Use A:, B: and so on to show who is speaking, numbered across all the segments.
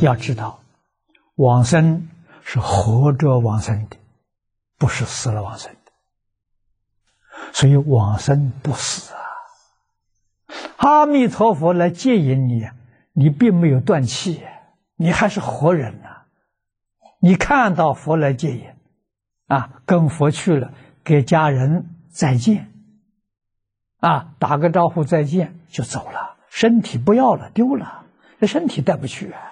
A: 要知道，往生是活着往生的，不是死了往生的。所以往生不死啊！阿弥陀佛来接引你，你并没有断气，你还是活人啊！你看到佛来接引，啊，跟佛去了，给家人再见，啊，打个招呼再见就走了，身体不要了，丢了，这身体带不去啊！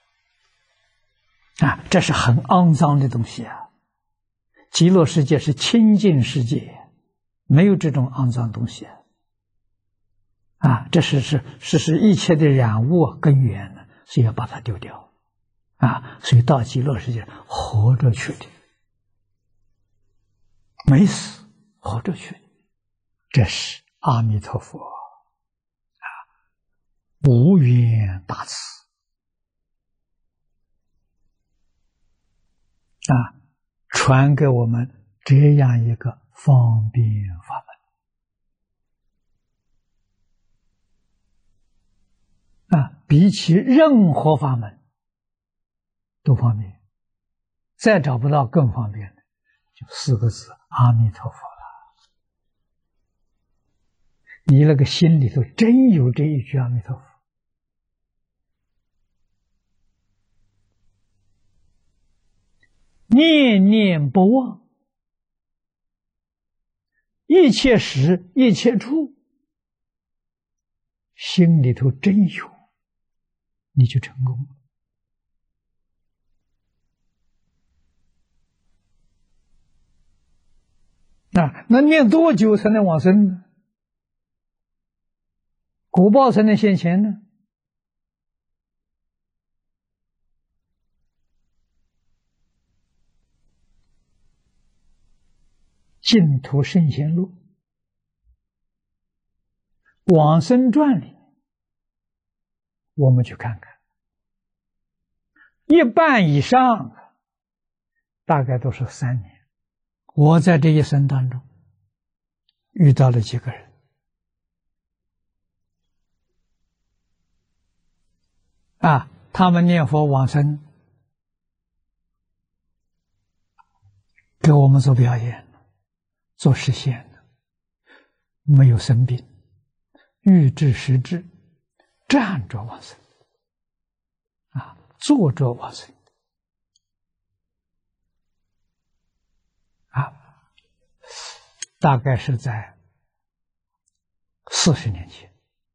A: 啊，这是很肮脏的东西啊！极乐世界是清净世界。没有这种肮脏东西啊！这是一切的染污根源呢，所以要把它丢掉啊！所以到极乐世界活着去的，没死活着去的，这是阿弥陀佛啊，无缘大慈啊，传给我们这样一个方便法门啊，比起任何法门都方便，再找不到更方便的，就4个字：阿弥陀佛了。你那个心里头真有这一句阿弥陀佛，念念不忘，一切时一切处，心里头真有，你就成功了。那念多久才能往生呢？果报才能现前呢？净土圣贤录往生传里，我们去看看，一半以上大概都是3年。我在这一生当中遇到了几个人啊，他们念佛往生，给我们做表演，做实现的，没有生病，欲知时至，站着往生啊，坐着往生啊，大概是在40年前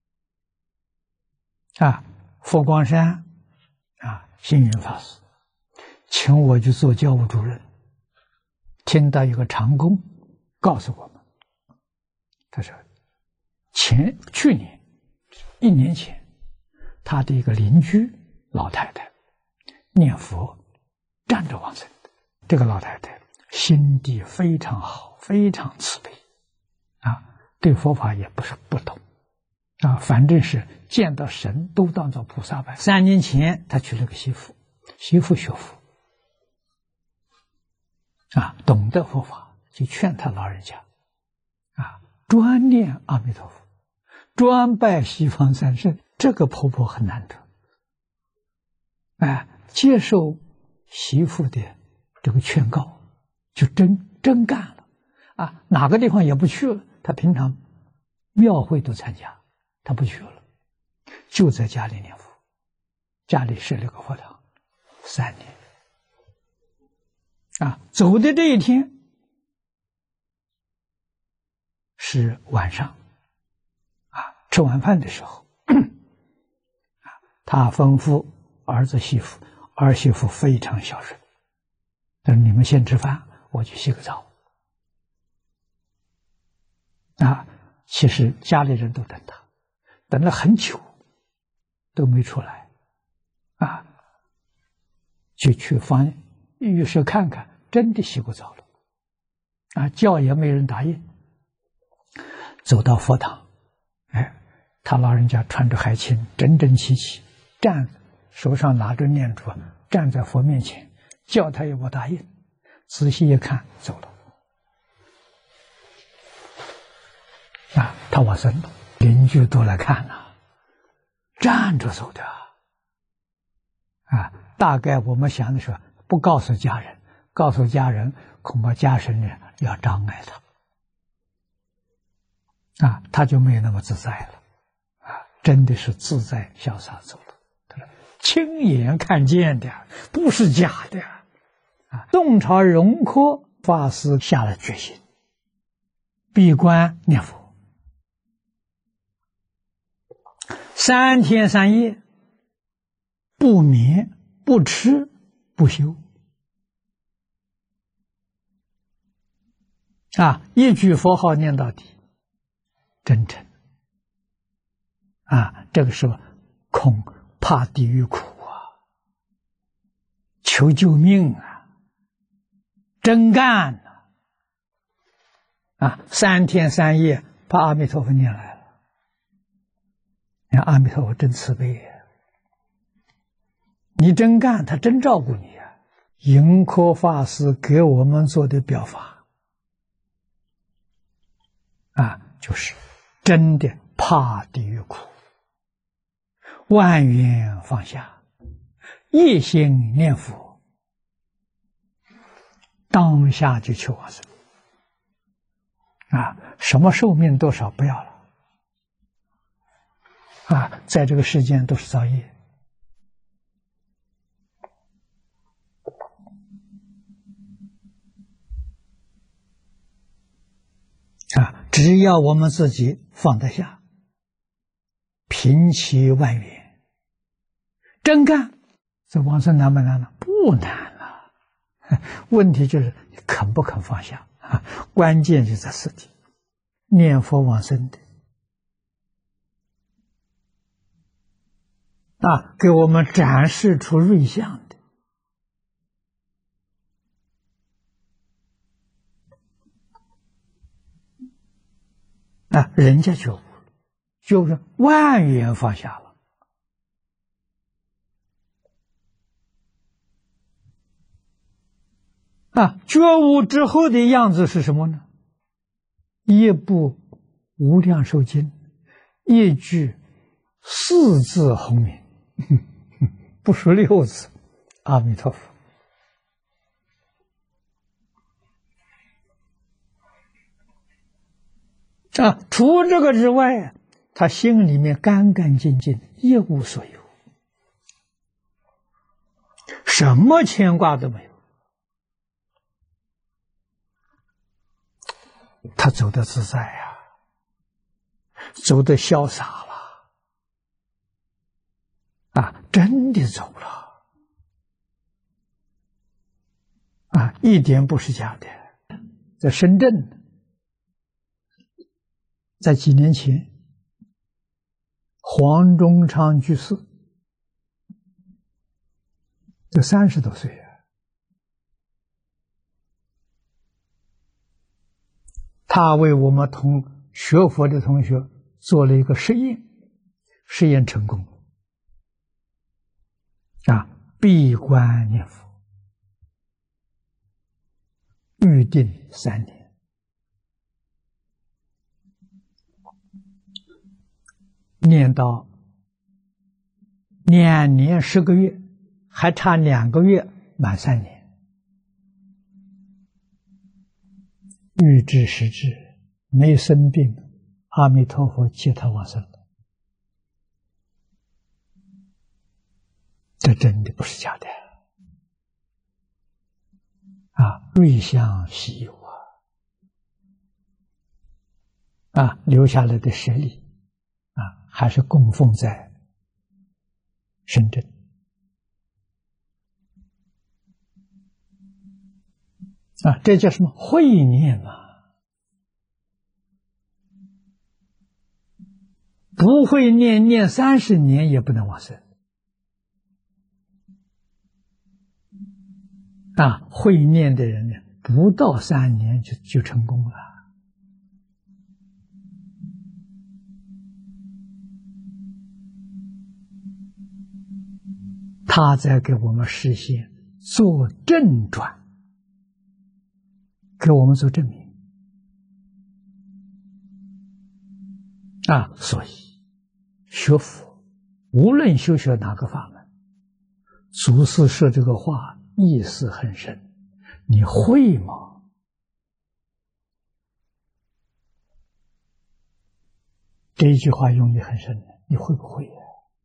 A: 啊，佛光山啊，星云法师请我去做教务主任，听到一个长工告诉我们，他说去年1年前，他的一个邻居老太太念佛站着往生的。这个老太太心地非常好，非常慈悲啊，对佛法也不是不懂啊，反正是见到神都当作菩萨拜。3年前他娶了个媳妇，媳妇学佛啊，懂得佛法，就劝他老人家啊，专念阿弥陀佛，专拜西方三圣。这个婆婆很难得，接受媳妇的这个劝告，就真干了啊！哪个地方也不去了，她平常庙会都参加，她不去了，就在家里念佛，家里设了个佛堂，3年啊！走的这一天是晚上啊，吃晚饭的时候。他吩咐儿子媳妇，儿媳妇非常孝顺，他说：“你们先吃饭，我去洗个澡。”啊，其实家里人都等他，等了很久，都没出来，啊，就去浴室看看，真的洗过澡了，啊，叫也没人答应。走到佛堂，他老人家穿着海青，整整齐齐。手上拿着念珠，站在佛面前，叫他也不答应。仔细一看，走了。啊，他往生了，邻居都来看了，站着走的大概我们想的是不告诉家人，告诉家人恐怕家人呢要障碍他，他就没有那么自在了，真的是自在潇洒走了。亲眼看见的，不是假的。洞察融科法师下了决心，闭关念佛，3天3夜，不眠不吃不休，一句佛号念到底，真诚。这个时候恐怕地狱苦求救命真干3天3夜把阿弥陀佛念来了。你看阿弥陀佛真慈悲你真干他真照顾你盈科法师给我们做的表法就是真的怕地狱苦，万缘放下，一心念佛，当下就求往生什么寿命多少不要了在这个世间都是造业只要我们自己放得下，平其万缘，真干，这往生难不难呢？不难了。问题就是你肯不肯放下关键就在此地。念佛往生的给我们展示出瑞相的人家觉悟了，就是万缘放下了觉悟之后的样子是什么呢？一部无量寿经，一句4字洪名，不是6字，阿弥陀佛。除这个之外，他心里面干干净净，一无所有，什么牵挂都没有，他走得自在走得潇洒了真的走了一点不是假的。在深圳，在几年前，黄忠昌居士就30多岁他为我们学佛的同学做了一个实验，实验成功闭关念佛，预定3年，念到2年10个月，还差2个月满3年，欲知时至，没生病，阿弥陀佛接他往生了。这真的不是假的瑞相稀有留下来的舍利还是供奉在深圳这叫什么慧念不会念30年也不能往生会念的人呢，不到3年就成功了。他在给我们实现做正转，给我们做证明所以学佛无论修学哪个法门， 祖师说这个话意思很深，你会吗？这一句话用意很深，你会不会呀？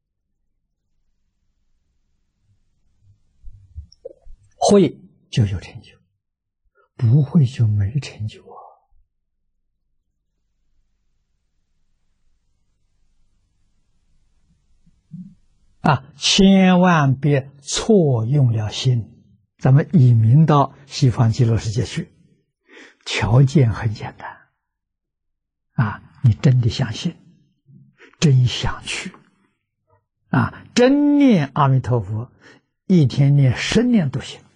A: 会就有成就，不会就没成就千万别错用了心。咱们移民到西方极乐世界去，条件很简单你真的相信，真想去真念阿弥陀佛，一天念10年都行。